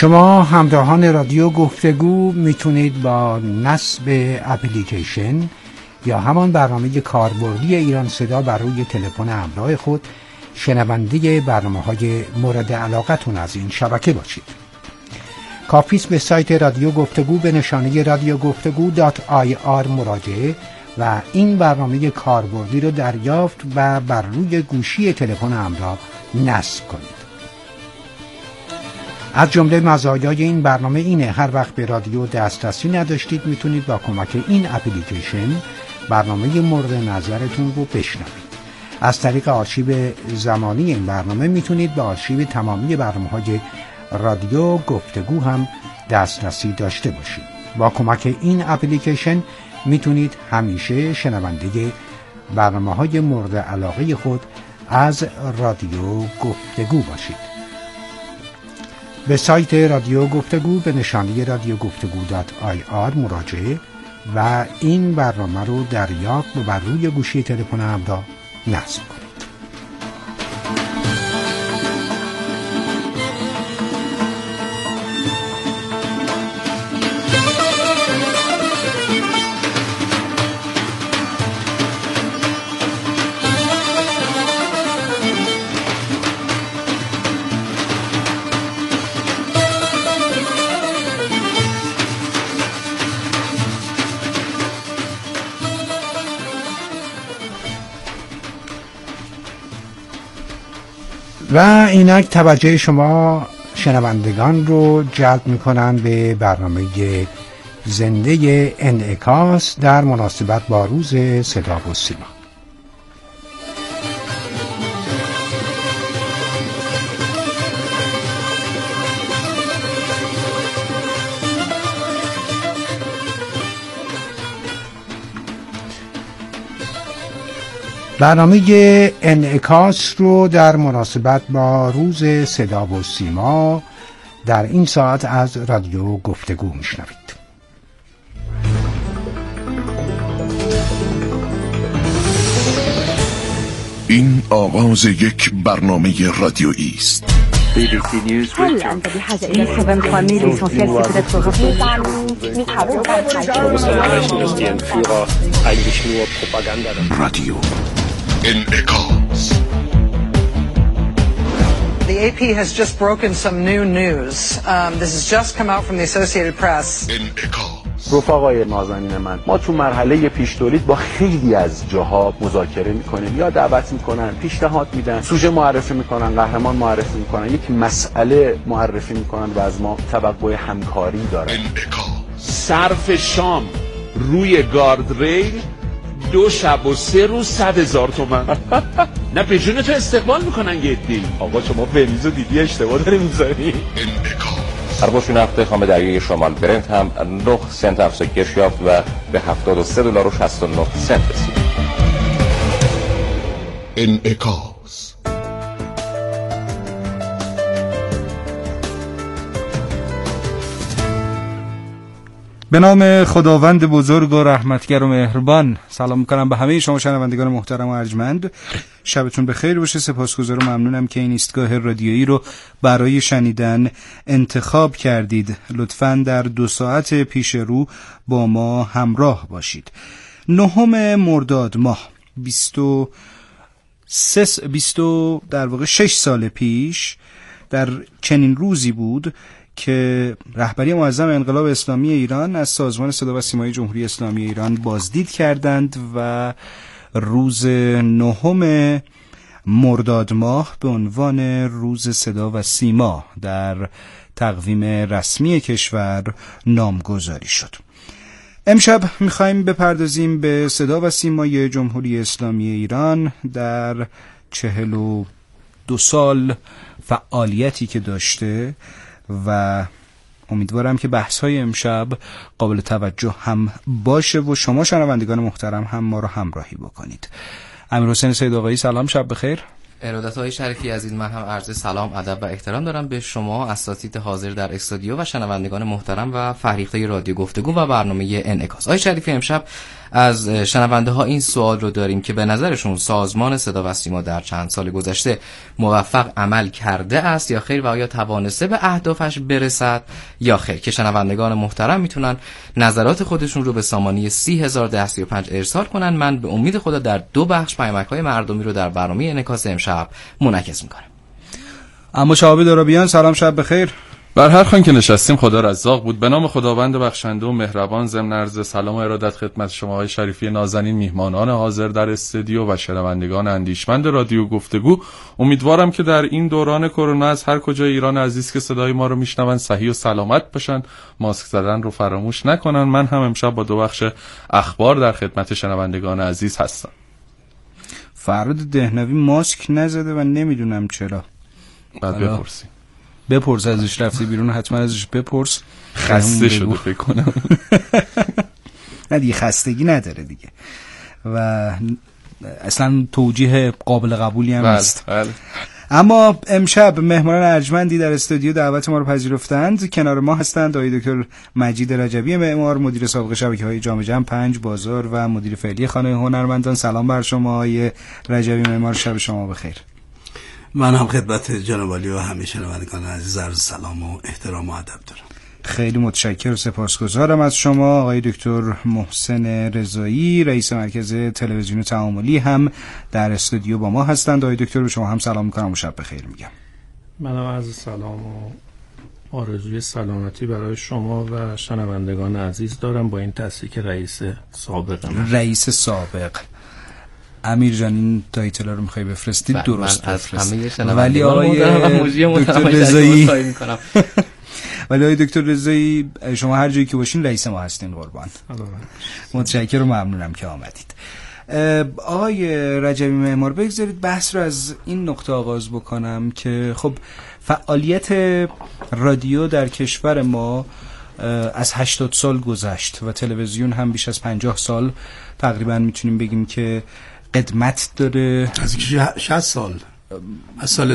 شما همراهان رادیو گفتگو میتونید با نصب اپلیکیشن یا همان برنامه کاربردی ایران صدا بر روی تلفن همراه خود شنونده برنامه‌های مورد علاقتون از این شبکه باشید. کافیست به سایت رادیو گفتگو به نشانه radiogoftegu.ir مراجعه و این برنامه کاربردی رو دریافت و بر روی گوشی تلفن همراه نصب کنید. از جمله مزایای این برنامه اینه هر وقت به رادیو دسترسی نداشتید میتونید با کمک این اپلیکیشن برنامه مورد نظرتون رو بشنوید. از طریق آرشیو زمانی این برنامه میتونید به آرشیو تمامی برنامه‌های رادیو گفتگو هم دسترسی داشته باشید. با کمک این اپلیکیشن میتونید همیشه شنونده برنامه‌های مورد علاقه خود از رادیو گفتگو باشید. به سایت رادیو گفتگو به نشانه radiogoftegu.ir مراجعه و این برنامه رو دریافت و بر روی گوشی تلفن همراه نصب کنید. و اینک توجه شما شنوندگان رو جلب میکنن به برنامه زنده انعکاس در مناسبت با روز صدا و سیما. برنامه انعکاس رو در مناسبت با روز صدا و سیما در این ساعت از رادیو گفتگو میشنوید. این آغاز یک برنامه رادیویی است. رادیو انعکاس. The AP has just broken some new news. This has just come out from the Associated Press. رفقای نازنین من، ما تو مرحله پیش تولید با خیلی از جاها مذاکره میکنیم یا دعوت میکنن، پیشنهاد میدن، سوژه معرفی میکنن، قهرمان معرفی میکنن، یک مسئله معرفی میکنن و از ما توقع همکاری دارن. صرف شام روی گاردریل 2 شب و 3 روز 100,000 تومان. نه به جون تو استقبال میکنن گدی. آقا شما ونیزو دیدی اشتباه داری میذاری. هرباش نفت خام دریای شمال برنت هم 9 سنت افزایش یافت و به $73.69 رسید. انعکاس. به نام خداوند بزرگ و رحمتگر و مهربان. سلام میکنم به همه شما شنوندگان محترم و ارجمند. شبتون بخیر باشه. سپاسگزار و ممنونم که این ایستگاه رادیویی رو برای شنیدن انتخاب کردید. لطفاً در 2 ساعت پیش رو با ما همراه باشید. 9 مرداد ماه 6 سال پیش در چنین روزی بود که رهبری معظم انقلاب اسلامی ایران از سازمان صدا و سیمای جمهوری اسلامی ایران بازدید کردند و روز 9 مرداد ماه به عنوان روز صدا و سیما در تقویم رسمی کشور نامگذاری شد. امشب میخوایم بپردازیم به صدا و سیمای جمهوری اسلامی ایران در 42 سال فعالیتی که داشته و امیدوارم که بحث‌های امشب قابل توجه هم باشه و شما شنوندگان محترم هم ما رو همراهی بکنید. امیرحسین سید آقایی سلام، شب بخیر. ارادت‌های شریفی عزیز، من هم عرض سلام، ادب و احترام دارم به شما اساتید حاضر در استودیو و شنوندگان محترم و فرهیخته رادیو گفتگو و برنامه انعکاس. آقای شریفی، امشب از شنونده ها این سوال رو داریم که به نظرشون سازمان صدا و سیما در چند سال گذشته موفق عمل کرده است یا خیر و آیا توانسته به اهدافش برسد یا خیر، که شنوندگان محترم میتونن نظرات خودشون رو به سامانه 301035 ارسال کنن. من به امید خدا در 2 بخش پیامک‌های مردمی رو در برنامه انعکاس امشب منعکس میکنم. اما شهاب درابیان سلام، شب بخیر. بر هر خوان که نشستیم خدا رزاق بود. به نام خداوند بخشنده و مهربان، ضمن عرض سلام و ارادت خدمت شما های شریفی نازنین، میهمانان حاضر در استودیو و شنوندگان اندیشمند رادیو گفتگو. امیدوارم که در این دوران کرونا از هر کجای ایران عزیز که صدای ما رو میشنون صحیح و سلامت باشن، ماسک زدن رو فراموش نکنن. من هم امشب با 2 بخش اخبار در خدمت شنوندگان عزیز هستم. فراد دهنوی ماسک نزده و نمیدونم چرا. بعد بپرسی. بپرس ازش، رفتی بیرون حتما ازش بپرس. خسته شده فکر کنم. نه دیگه، خستگی نداره دیگه و اصلا توجیه قابل قبولی هم نیست. اما امشب مهمانان ارجمندی در استودیو دعوت ما رو پذیرفتند. کنار ما هستند آقای دکتر مجید رجبی معمار، مدیر سابق شبکه‌های جام جم 5 بازار و مدیر فعلی خانه هنرمندان. سلام بر شما آقای رجبی معمار، شب شما بخیر. من هم خدمت جناب عالی و همه شنوندگان عزیز عرض سلام و احترام و ادب دارم. خیلی متشکرم و سپاسگزارم از شما. آقای دکتر محسن رضایی رئیس مرکز تلویزیون تعاملی هم در استودیو با ما هستند. آقای دکتر به شما هم سلام میکنم و شب بخیر میگم. منم عرض سلام و آرزوی سلامتی برای شما و شنوندگان عزیز دارم با این تصدیق رئیس سابق. امیر جان این تایتل رو میخوای بفرستید؟ درست بفرست. ولی آقای دکتر رضایی ولی آقای دکتر رضایی شما هر جایی که باشین رئیس ما هستین قربان. متشکرم و ممنونم که آمدید. آقای رجبی معمار، بگذارید بحث رو از این نقطه آغاز بکنم که خب فعالیت رادیو در کشور ما از 80 سال گذشت و تلویزیون هم بیش از 50 سال تقریبا میتونیم بگیم که قدمت داره. از 60 سال، از سال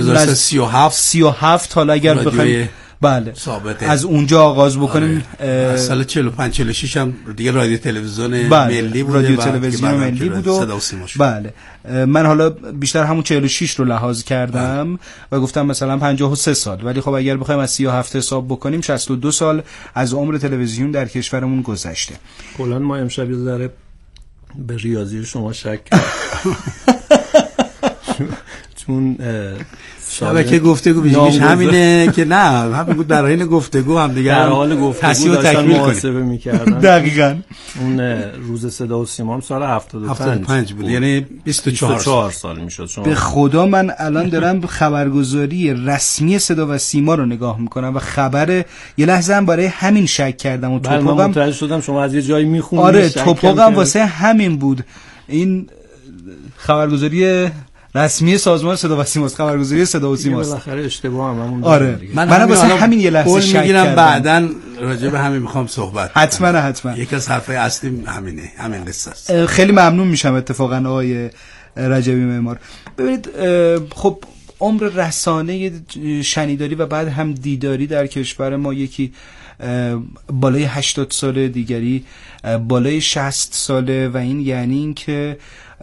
1337 حالا اگر بخوایم بله سابقه از اونجا آغاز بکنیم. از سال 45 46 هم دیگه رادیو تلویزیون ملی بود، رادیو تلویزیون ملی بود و بله من حالا بیشتر همون 46 رو لحاظ کردم و گفتم مثلا 53 سال، ولی خب اگر بخوایم از 37 حساب بکنیم 62 سال از عمر تلویزیون در کشورمون گذشته. کلا ما امشب یه ذره به ریاضی شما شک کردم. چون شبکه گفتگو بیشترش همینه که نه همین بود در حین گفتگو هم دیگه در حال گفتگو داشتن محاسبه می‌کردن. دقیقاً اون روز صدا و سیما هم سال 75 بود، یعنی 24 سال میشد. به خدا من الان دارم خبرگزاری رسمی صدا و سیما رو نگاه میکنم و خبر یه لحظه هم برای همین شک کردم و توپقم متوجه شدم شما از یه جایی میخونید. آره توپقم واسه همین بود. این خبرگزاری رسمی سازمان صدا و سیماست، خبرگزاری صدا و سیماست. بالاخره اشتباه هم آره منم واسه همین یه لحظه شک کردم. بعداً راجع به همین میخوام صحبت حتما یک از حرفای اصلی همین قصه است. خیلی ممنون میشم اتفاقا آقای رجبی معمار. ببینید خب عمر رسانه شنیداری و بعد هم دیداری در کشور ما یکی بالای 80 ساله، دیگری بالای 60 ساله و این یعنی این که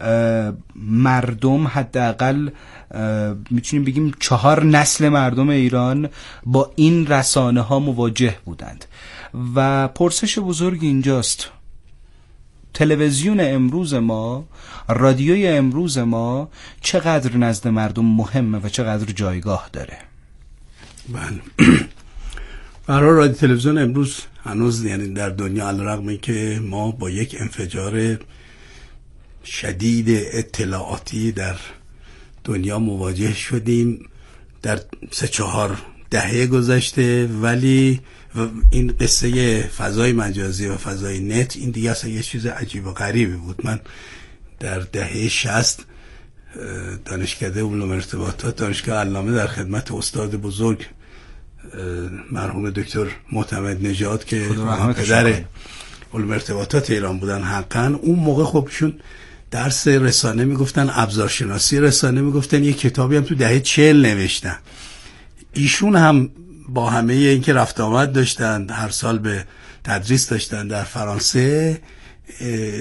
مردم حداقل میتونیم بگیم 4 نسل مردم ایران با این رسانه ها مواجه بودند و پرسش بزرگ اینجاست: تلویزیون امروز ما، رادیوی امروز ما چقدر نزد مردم مهمه و چقدر جایگاه داره؟ بله برای رادیو تلویزیون امروز هنوز یعنی در دنیا علیرغم اینکه ما با یک انفجار شدید اطلاعاتی در دنیا مواجه شدیم در 3-4 دهه گذشته، ولی این قصه فضای مجازی و فضای نت این دیگه اصلا یه چیز عجیب و غریبی بود. من در دهه 60 دانشکده علوم ارتباطات دانشگاه علامه در خدمت استاد بزرگ مرحوم دکتر معتمد نژاد که پدر علوم ارتباطات ایران بودن حقا، اون موقع خب ایشون درس رسانه میگفتن، ابزارشناسی رسانه میگفتن، یه کتابی هم تو دهه 40 نوشتن. ایشون هم با همه این که رفت آمد داشتن، هر سال به تدریس داشتن در فرانسه،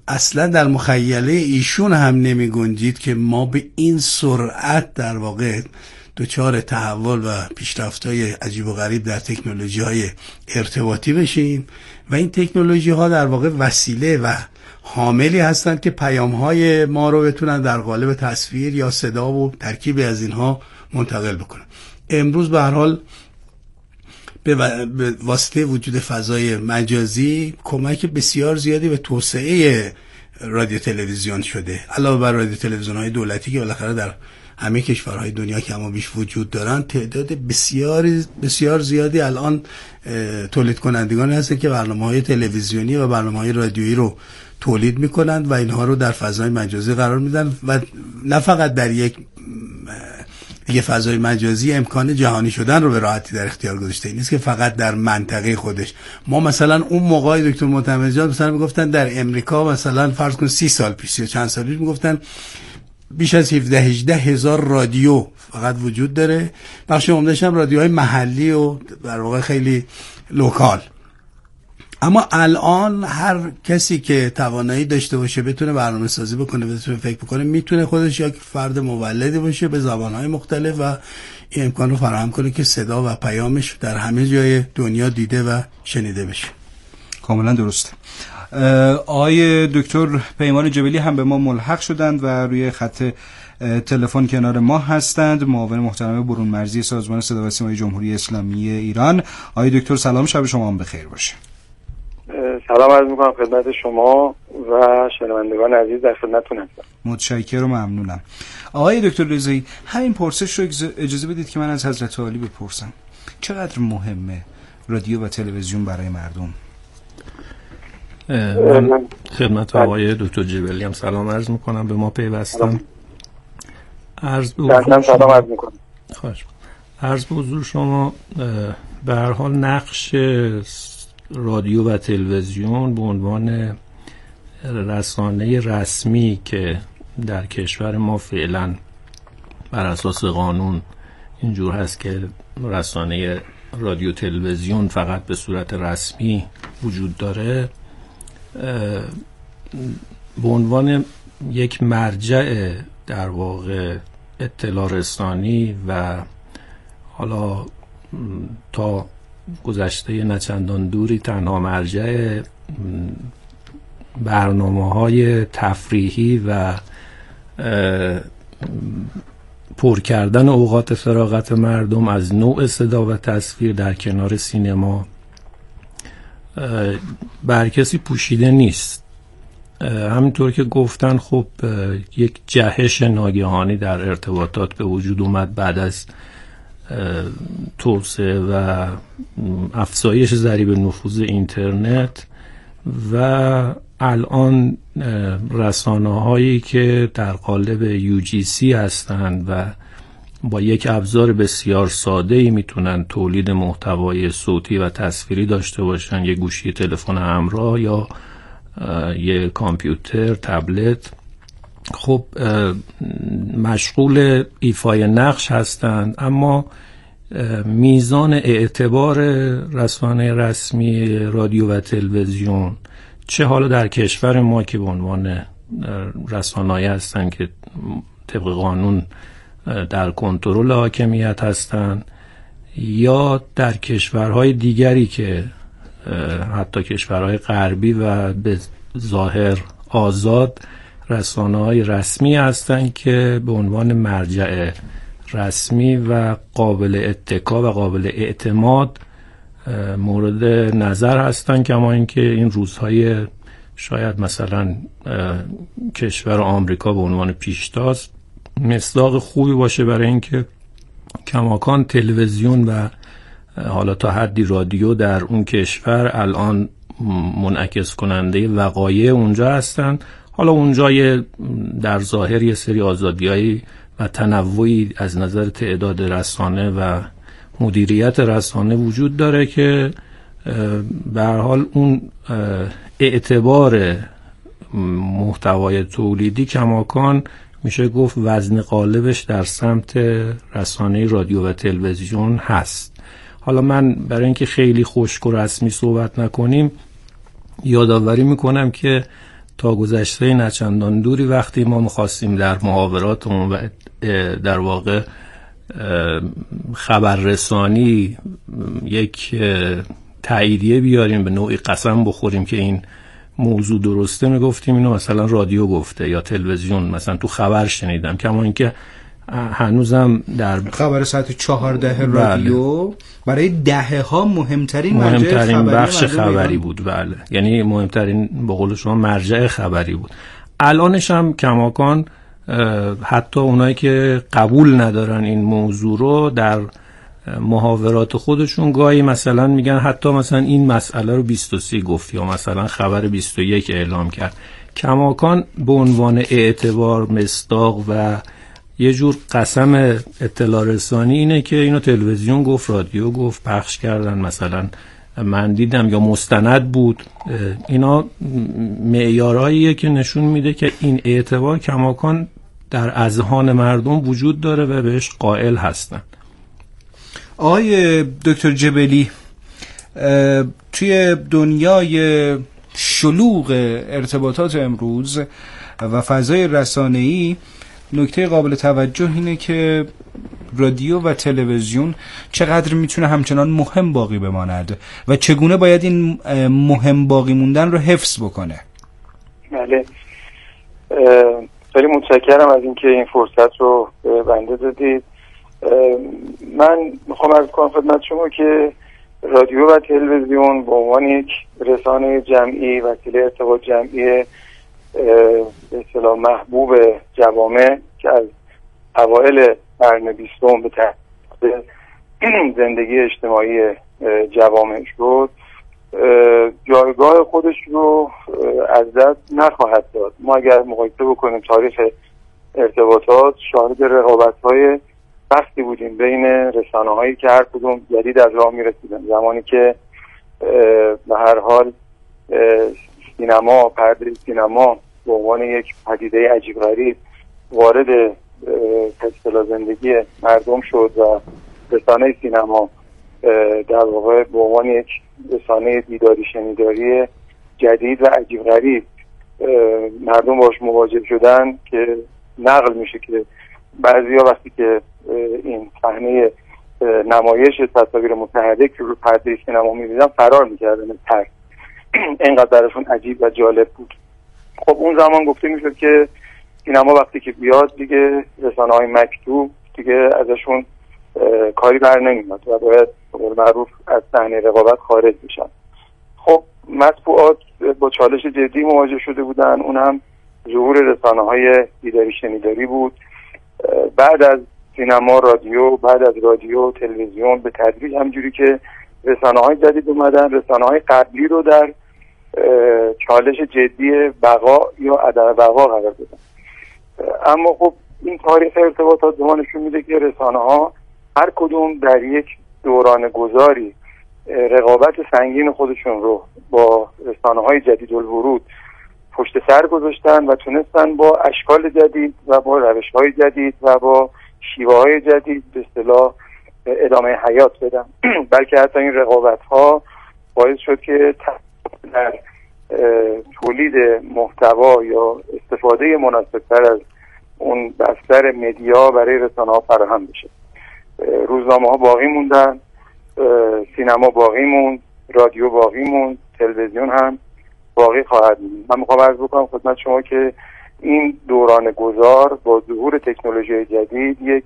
اصلا در مخیله ایشون هم نمی گنجید که ما به این سرعت در واقع دچار تحول و پیشرفت‌های عجیب و غریب در تکنولوژی‌های ارتباطی بشیم و این تکنولوژی‌ها در واقع وسیله و حاملی هستند که پیام‌های ما رو بتونن در قالب تصویر یا صدا و ترکیبی از اینها منتقل بکنن. امروز به هر حال به واسطه وجود فضای مجازی کمک بسیار زیادی به توسعه رادیو تلویزیون شده. علاوه بر رادیو تلویزیون‌های دولتی که بالاخره در همه کشورهای دنیا که اما بیش وجود دارن، تعداد بسیار زیادی الان تولید کنندگان هستن که برنامه‌های تلویزیونی و برنامه‌های رادیویی رو تولید میکنند و اینها رو در فضای مجازی قرار میدن و نه فقط در یک فضای مجازی امکان جهانی شدن رو به راحتی در اختیار گذاشته. این نیست که فقط در منطقه خودش. ما مثلا اون موقع دکتر معتمد جان مثلا میگفتن در امریکا مثلا فرض کن 30 سال پیش یا چند سال پیش میگفتن بیش از 17-18 هزار رادیو فقط وجود داره. بخش عمده‌اش هم رادیوهای محلی و در واقع خیلی لوکال. اما الان هر کسی که توانایی داشته باشه بتونه برنامه سازی بکنه، بتونه فکر بکنه، میتونه خودش یک فرد مولدی باشه به زبانهای مختلف و این امکان رو فراهم کنه که صدا و پیامش در همه جای دنیا دیده و شنیده بشه. کاملا درسته. آقای دکتر پیمان جبلی هم به ما ملحق شدند و روی خط تلفن کنار ما هستند، معاون محترم برون مرزی سازمان صدا و سیمای جمهوری اسلامی ایران. آقای دکتر سلام، شب شما هم بخیر باشه. سلام عرض میکنم خدمت شما و شنوندگان عزیز، در خدمتتون هستم. متشکرم و ممنونم. آقای دکتر رضایی، همین پرسش رو اجازه بدید که من از حضرت عالی بپرسم. چقدر مهمه رادیو و تلویزیون برای مردم؟ من خدمت آقای دکتر جبلی هم سلام عرض میکنم، به ما پیوستن. سلام عرض میکنم. خواهش. عرض به حضور شما، به هر حال نقش رادیو و تلویزیون به عنوان رسانه رسمی که در کشور ما فعلا بر اساس قانون اینجور هست که رسانه رادیو تلویزیون فقط به صورت رسمی وجود داره، به عنوان یک مرجع در واقع اطلاع رسانی و حالا تا گذشته نچندان دوری تنها مرجع برنامه‌های تفریحی و پر کردن اوقات فراغت مردم از نوع صدا و تصویر در کنار سینما بر کسی پوشیده نیست. همینطور که گفتن، خب یک جهش ناگهانی در ارتباطات به وجود اومد بعد از توسعه و افزایش ضریب نفوذ اینترنت و الان رسانه‌هایی که در قالب UGC هستند و با یک ابزار بسیار ساده‌ای میتونن تولید محتوای صوتی و تصویری داشته باشن، یک گوشی تلفن همراه یا یک کامپیوتر، تبلت، خب مشغول ایفای نقش هستند. اما میزان اعتبار رسانه رسمی رادیو و تلویزیون، چه حالا در کشور ما که به عنوان رسانه‌ای هستند که طبق قانون در کنترل حاکمیت هستند، یا در کشورهای دیگری که حتی کشورهای غربی و به ظاهر آزاد، رسانه‌های رسمی هستند که به عنوان مرجع رسمی و قابل اتکا و قابل اعتماد مورد نظر هستند. کما اینکه این روزهای شاید مثلا کشور آمریکا به عنوان پیشتاز مصداق خوبی باشه برای اینکه کماکان تلویزیون و حالا تا حدی رادیو در اون کشور الان منعکس کننده وقایع اونجا هستن. حالا اونجا در ظاهر یه سری آزادی‌های و تنوعی از نظر تعداد رسانه و مدیریت رسانه وجود داره که به هر حال اون اعتبار محتوای تولیدی کماکان میشه گفت وزن قالبش در سمت رسانه رادیو و تلویزیون هست. حالا من برای اینکه خیلی خشک و رسمی صحبت نکنیم یادآوری میکنم که تا گذشته نچندان دوری وقتی ما می‌خواستیم در محاوراتمون و در واقع خبررسانی یک تاییدیه بیاریم، به نوعی قسم بخوریم که این موضوع درسته، میگفتیم اینو مثلا رادیو گفته یا تلویزیون، مثلا تو خبر شنیدم. کما اینکه هنوزم در خبر ساعت 14 رادیو برای دهه‌ها مهمترین بخش خبری بود. بله، یعنی مهمترین به قول شما مرجع خبری بود. الانش هم کماکان حتی اونایی که قبول ندارن این موضوع رو در محاورات خودشون گاهی مثلا میگن حتی مثلا این مسئله رو 23 گفت یا مثلا خبر 21 اعلام کرد. کماکان به عنوان اعتبار، مصداق و یه جور قسم اطلاع رسانی اینه که اینو تلویزیون گفت، رادیو گفت، پخش کردن، مثلا من دیدم یا مستند بود. اینا معیارهاییه که نشون میده که این اعتبار کماکان در اذهان مردم وجود داره و بهش قائل هستن. آقای دکتر جبلی، توی دنیای شلوغ ارتباطات امروز و فضای رسانه‌ای نکته قابل توجه اینه که رادیو و تلویزیون چقدر میتونه همچنان مهم باقی بماند و چگونه باید این مهم باقی موندن رو حفظ بکنه. بله، خیلی متشکرم از اینکه این فرصت رو به بنده دادید. من میخوام عرض کنم خدمت شما که رادیو و تلویزیون به عنوان یک رسانه جمعی، وسیله ارتباط جمعی به اصطلاح محبوب جوامع که از اوایل قرن 20 به تحت زندگی اجتماعی جوامع شد، جایگاه خودش رو از دست نخواهد داد. ما اگر مقایسه بکنیم تاریخ ارتباطات، شاهد رقابت‌های سختی بودیم بین رسانه‌هایی که هر کدوم جدید از راه می‌رسیدن. زمانی که به هر حال سینما، پرده سینما به عنوان یک پدیده عجیب غریب وارد اصطلاح زندگی مردم شد و رسانه سینما در واقع به عنوان یک رسانه دیداری شنیداری جدید و عجیب غریب مردم باش مواجه شدن، که نقل میشه که بعضیا وقتی که این صحنه نمایش تصاویر متحرک رو پرده سینما می‌دیدن فرار می‌کردن از ترس، اینقدر براشون عجیب و جالب بود. خب اون زمان گفته میشد که سینما وقتی که بیاد دیگه رسانه‌های مکتوب دیگه ازشون کاری بر نمیاد و باید به قول معروف از صحنه رقابت خارج بشن. خب مطبوعات با چالش جدی مواجه شده بودن، اون هم ظهور رسانه‌های دیداری شنیداری بود. بعد از سینما رادیو، بعد از رادیو تلویزیون، به تدریج همجوری که رسانه‌های جدید اومدن، رسانه‌های قبلی رو در چالش جدی بقا یا عدم بقا قرار دادن. اما خب این تاریخ ارتباطات به ما نشون میده که رسانه‌ها هر کدوم در یک دوران گذاری رقابت سنگین خودشون رو با رسانه‌های جدید الورود پشت سر گذاشتن و تونستن با اشکال جدید و با روش‌های جدید و با شیوه‌های جدید به اصطلاح ادامه حیات بدن. بلکه حتی این رقابت‌ها باعث شد که در تولید محتوا یا استفاده مناسب‌تر از اون بستر مدیا برای رسانه‌ها فراهم بشه. روزنامه‌ها باقی موندن، سینما باقی موند، رادیو باقی موند، تلویزیون هم باقی خواهد موند. من میخوام عرض بکنم خدمت شما که این دوران گذار با ظهور تکنولوژی جدید یک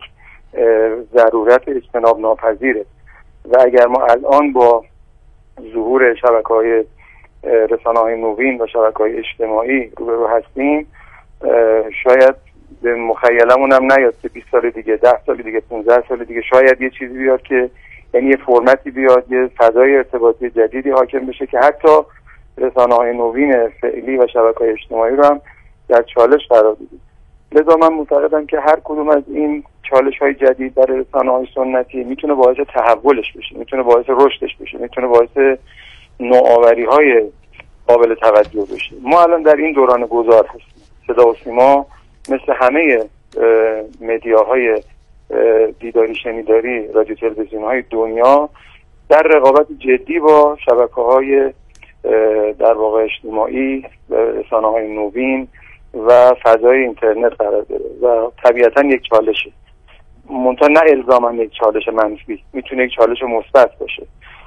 ضرورت اجتناب ناپذیره و اگر ما الان با ظهور شبکه‌های رسانه‌های نوین و شبکه‌های اجتماعی روبرو هستیم، شاید به مخیلمون هم نیاد که 20 سال دیگه، 10 سال دیگه، 15 سال دیگه شاید یه چیزی بیاد که یعنی یه فرمتی بیاد، یه فضای ارتباطی جدیدی حاکم بشه که حتی رسانه‌های نوین فعلی و شبکه‌های اجتماعی رو هم در چالش قرار بده. لذا من معتقدم که هر کدوم از این چالش‌های جدید برای رسانه‌های سنتی میتونه باعث تحولش بشه، میتونه باعث رشدش بشه، میتونه باعث نوآوری‌های قابل توجه بشه. ما الان در این دوران گذار هستیم. صدا و سیما مثل همه مدیاهای دیداری شنیداری، رادیو تلویزیون‌های دنیا در رقابت جدی با شبکه‌های در واقع اجتماعی، رسانه‌های نوین و فضای اینترنت قرار داره و طبیعتا یک چالشه، منتها نه الزاما یک چالش منفی، میتونه یک چالش مثبت باشه.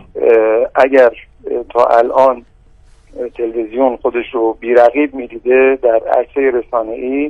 اگر تا الان تلویزیون خودش رو بی‌رقیب میدیده در عرصه رسانه‌ای،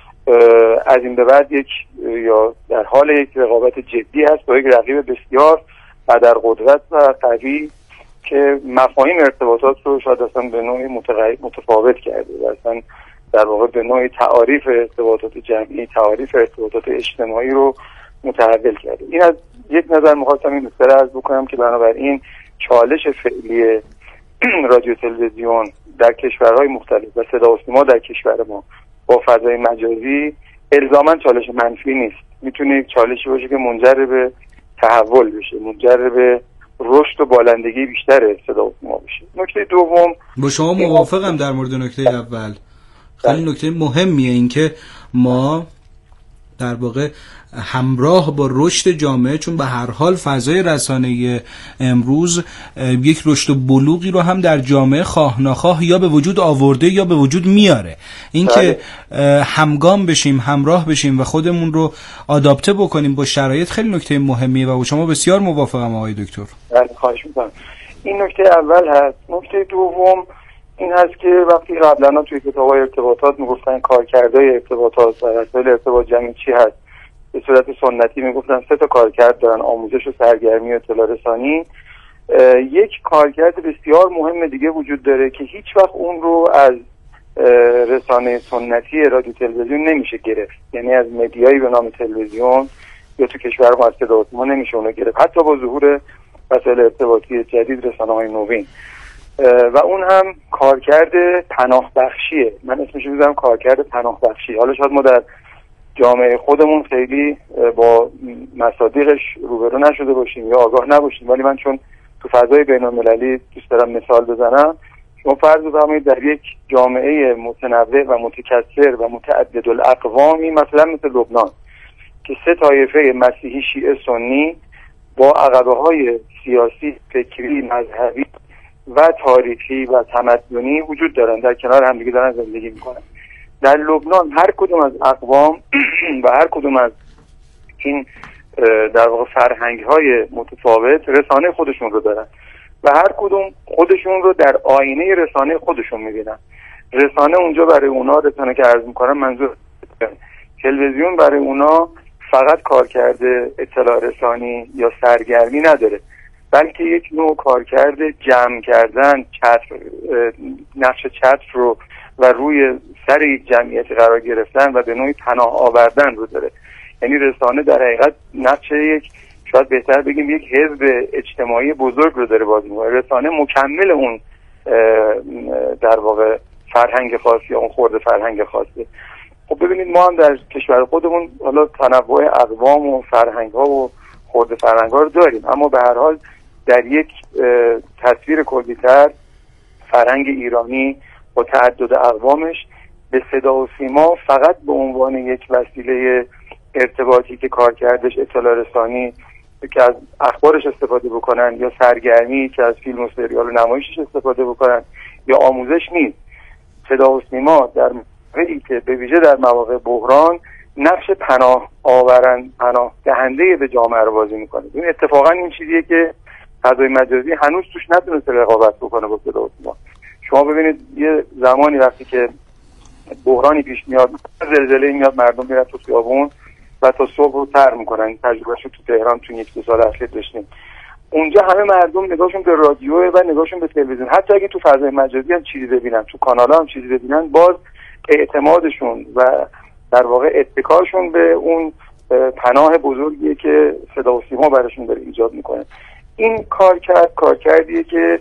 از این به بعد یا در حال یک رقابت جدی هست با یک رقیب بسیار قدر قدرت و قوی که مفاهیم ارتباطات رو شاید اصلا به نوعی متفاوت کرده و اصلا در واقع به نوعی تعاریف ارتباطات جمعی، تعاریف ارتباطات اجتماعی رو متحول کرده. این از یک نظر می‌خواستم این نکته رو عرض بکنم که بنابراین چالش فعلی رادیو تلویزیون در کشورهای مختلف و صدا و سیما در کشور ما با فضای مجازی الزاما چالش منفی نیست، میتونه یک چالشی باشه که منجر به تحول بشه، منجر به رشد و بالندگی بیشتر صدا و سیما بشه. نکته دوم، با شما موافقم در مورد نکته اول. خیلی نکته مهمیه این که ما در واقع همراه با رشد جامعه، چون به هر حال فضای رسانه‌ای امروز یک رشد و بلوغی رو هم در جامعه خواه نخواه یا به وجود آورده یا به وجود میاره. این که همگام بشیم، همراه بشیم و خودمون رو آداپته بکنیم با شرایط خیلی نکته مهمیه و با شما بسیار موافقم آقای دکتر. خواهش می‌کنم. این نکته اول هست. نکته دوم این هست که وقتی قبلا توی کتاب‌های ارتباطات میگفتن کارکردهای ارتباطات و وسایل ارتباط جمعی چی هست، به صورت سنتی میگفتن 3 تا کارکرد دارن: آموزش و سرگرمی و اطلاع رسانی. یک کارکرد بسیار مهم دیگه وجود داره که هیچ وقت اون رو از رسانه سنتی رادیو تلویزیون نمیشه گرفت، یعنی از مدیایی به نام تلویزیون یا تو کشور ما از صدا ما نمیشه اونو گرفت، حتی با ظهور وسایل ارتباطی جدید، رسانه‌های نوین. و اون هم کارکرد پناه بخشیه. من اسمش رو میذارم کارکرد پناه بخشی. حالا شاید ما در جامعه خودمون خیلی با مصادیقش روبرو نشده باشیم یا آگاه نباشیم، ولی من چون تو فضای بین‌المللی دوست دارم مثال بزنم. شما فرض بفرمایید در یک جامعه متنوع و متکثر و متعدد الاقوامی، مثلا مثل لبنان که 3 طایفه مسیحی، شیعه، سنی با عقبه‌های سیاسی، فکری، مذهبی و تاریخی و تمدنی وجود دارن، در کنار همدیگه دارن زندگی میکنن. در لبنان هر کدوم از اقوام و هر کدوم از این در واقع فرهنگ‌های متفاوت رسانه خودشون رو دارن و هر کدوم خودشون رو در آینه رسانه خودشون میبینن. رسانه اونجا برای اونا، رسانه که عرض میکنم منظور تلویزیون، برای اونا فقط کارکرد اطلاع رسانی یا سرگرمی نداره، بلکه یک نوع کارکرد جمع کردن، نقش چتر رو و روی سر یک جمعیت قرار گرفتن و به نوعی پناه آوردن رو داره. یعنی رسانه در حقیقت نقش یک، شاید بهتر بگیم یک حزب اجتماعی بزرگ رو داره بازی می‌کنه. رسانه مکمل اون در واقع فرهنگ خاص یا اون خورده فرهنگ خاصه. خب ببینید ما هم در کشور خودمون حالا تنوع اقوام و فرهنگ‌ها و خورده فرهنگ‌ها رو داریم، اما به هر حال در یک تصویر کلی‌تر فرهنگ ایرانی با تعدد اقوامش به صدا و سیما فقط به عنوان یک وسیله ارتباطی که کارکردش اطلاع رسانی که از اخبارش استفاده بکنن یا سرگرمی که از فیلم و سریال و نمایشش استفاده بکنن یا آموزش نیست. صدا و سیما در موقعی که به ویژه در مواقع بحران نقش پناه دهنده به جامعه رو بازی میکنه. این اتفاقا این چیزیه که فضای مجازی هنوز توش نتونسته رقابت بکنه با صدا و سیما. شما ببینید یه زمانی وقتی که بحرانی پیش میاد، زلزله میاد، مردم میرن تو خیابون و تا صبح رو تر میکنن. تجربهشو تو تهران تو 1-2 سال اخیر داشتیم. اونجا همه مردم نگاهشون به رادیو و نگاهشون به تلویزیون، حتی اگه تو فضای مجازی هم چیزی ببینن، تو کانال‌ها هم چیزی ببینن، باز اعتمادشون و در واقع اتکاشون به اون پناه بزرگیه که صدا و سیما براشون داره ایجاد میکنه. این کارکردیه که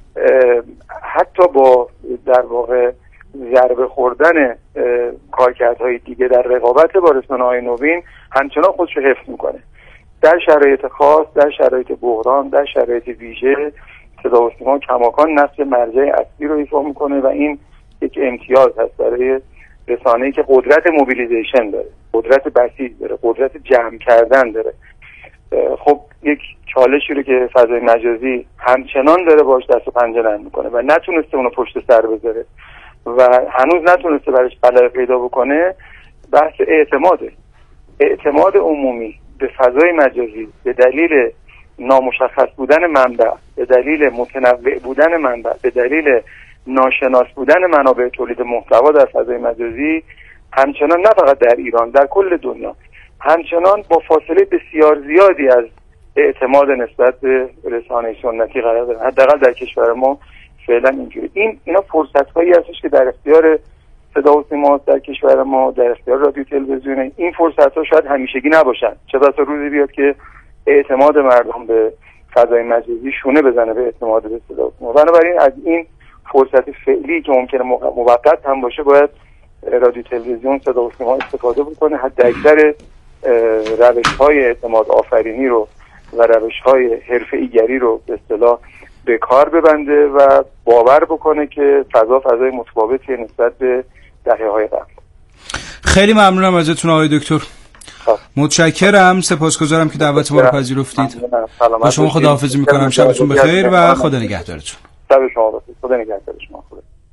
حتی با در واقع ضربه خوردن کارکردهای دیگه در رقابت با رسانه‌های نوین همچنان خودش رو حفظ میکنه. در شرایط خاص، در شرایط بحران، در شرایط ویژه صدا و سیما کماکان نقش مرجع اصلی رو ایفا میکنه و این یک امتیاز هست برای رسانه‌ای که قدرت موبیلیزیشن داره، قدرت بسیج داره، قدرت جمع کردن داره. خب یک چالشی رو که فضای مجازی همچنان داره باش دست و پنجه نرم میکنه و نتونسته اونو پشت سر بذاره و هنوز نتونسته برش بلای پیدا بکنه، بحث اعتماد عمومی به فضای مجازی به دلیل نامشخص بودن منبع، به دلیل متنوع بودن منبع، به دلیل ناشناس بودن منابع تولید محتوا در فضای مجازی همچنان نه فقط در ایران، در کل دنیا همچنان با فاصله بسیار زیادی از اعتماد نسبت به رسانه سنتی قرار داره. حداقل در کشور ما فعلا اینجوری. اینا فرصت‌هایی هستش که در اختیار صدا و سیما در کشور ما، در اختیار رادیو تلویزیون. این فرصت‌ها شاید همیشگی نباشن، چه بسا روزی بیاد که اعتماد مردم به فضای مجازی شونه بزنه به اعتماد به صدا و سیما. بنابراین از این فرصت فعلی که ممکنه موقت هم باشه باید رادیو تلویزیون صدا و سیما استفاده بکنه، حتی اکثر روش‌های اعتماد آفرینی رو و روش‌های حرفه‌ای‌گری رو به اصطلاح به کار ببنده و باور بکنه که فضای متفاوتی نسبت به دهه‌های قبل. خیلی ممنونم ازتون آقای دکتر. متشکرم، سپاسگزارم که دعوت ما رو پذیرفتید. با شما خداحافظی میکنم، شبتون بخیر و خدا نگهدارتون. شب شما بخیر، خدا نگهدار شما.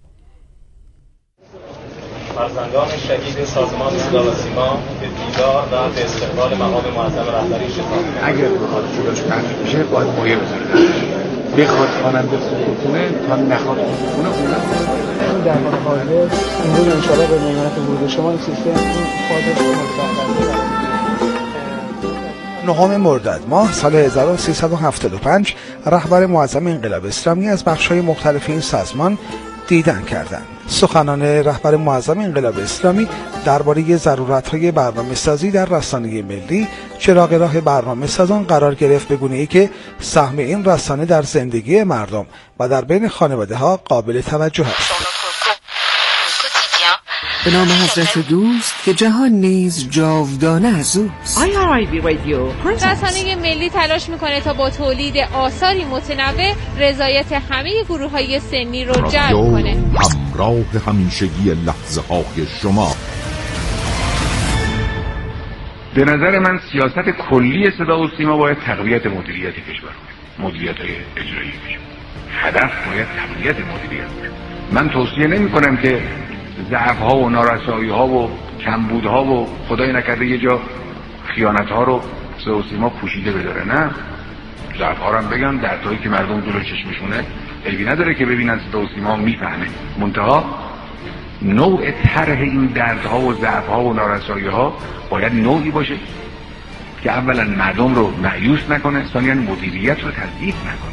فرزندان شهید سازمان صدا و سیما به دیدار و به استقبال مقام معظم رهبری شتابیدند. اگر بخواد جلوش پخش بشه باید مایه بذاره، بخواد خواننده خوبونه تا نخواد خوبونه اون در حال حاضر امروز انشاءالله به میمنت ورود شما سیستم نهم مرداد ماه سال 1375 رهبر معظم انقلاب اسلامی از بخش‌های مختلف این سازمان دیدن کردند. سخنان رهبر معظم انقلاب اسلامی درباره ضرورت‌های برنامه‌سازی در رسانه ملی چراغ راه برنامه‌سازان قرار گرفت، به گونه‌ای که سهم این رسانه در زندگی مردم و در بین خانواده‌ها قابل توجه است. به نام حضرت دوست که جهان نیز جاودانه از اوست. IRIB رادیو رسانه ملی تلاش میکنه تا با تولید آثاری متنوع رضایت همه گروه‌های سنی رو جلب کنه. همراه همیشگی لحظه های شما. به نظر من سیاست کلی صدا و سیما باید تقویت مدیریت کشور، مدیریت‌های اجرایی کشور. هدف باید تقویت مدیریت. من توصیه نمی‌کنم که ضعف‌ها و نارسایی‌ها و کمبودها و خدای نکرده یه جا خیانت‌ها رو صدا و سیما پوشیده بداره. نه، ضعف‌ها رو هم بگن، دردهایی که مردم دور چشمشونه عیبی نداره که ببینن صدا و سیما میفهمه. منتها نوع طرح این دردها و ضعف‌ها و نارسایی‌ها باید نوعی باشه که اولا مردم رو مایوس نکنه، ثانیاً مدیریت رو تضعیف نکنه.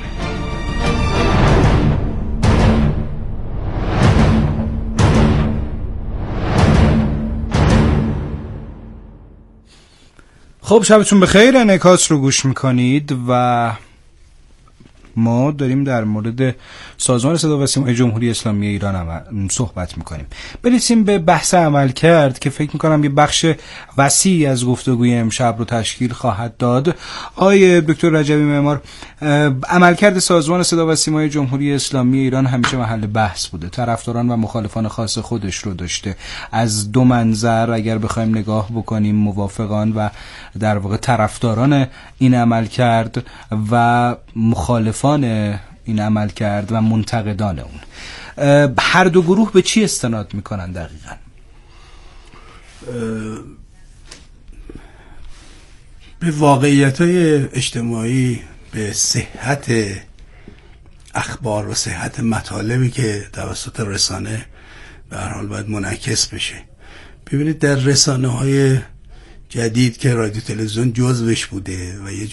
خب شبتون بخیر، انعکاس رو گوش میکنید و ما داریم در مورد سازمان صدا و سیمای جمهوری اسلامی ایران صحبت میکنیم. برسیم به بحث عملکرد که فکر میکنم یه بخش وسیعی از گفتگوی امشب رو تشکیل خواهد داد. آقای دکتر رجبی معمار، عملکرد سازمان صدا و سیمای جمهوری اسلامی ایران همیشه محل بحث بوده، طرفداران و مخالفان خاص خودش رو داشته. از دو منظر اگر بخوایم نگاه بکنیم، موافقان و در واقع طرفداران این عملکرد و مخالفان این عمل کرد و منتقدان اون، هر دو گروه به چی استناد میکنن دقیقاً؟ به واقعیت‌های اجتماعی، به صحت اخبار و صحت مطالبی که توسط رسانه به هر حال باید منعکس بشه. ببینید در رسانه‌های جدید که رادیو تلویزیون جزوش بوده و یه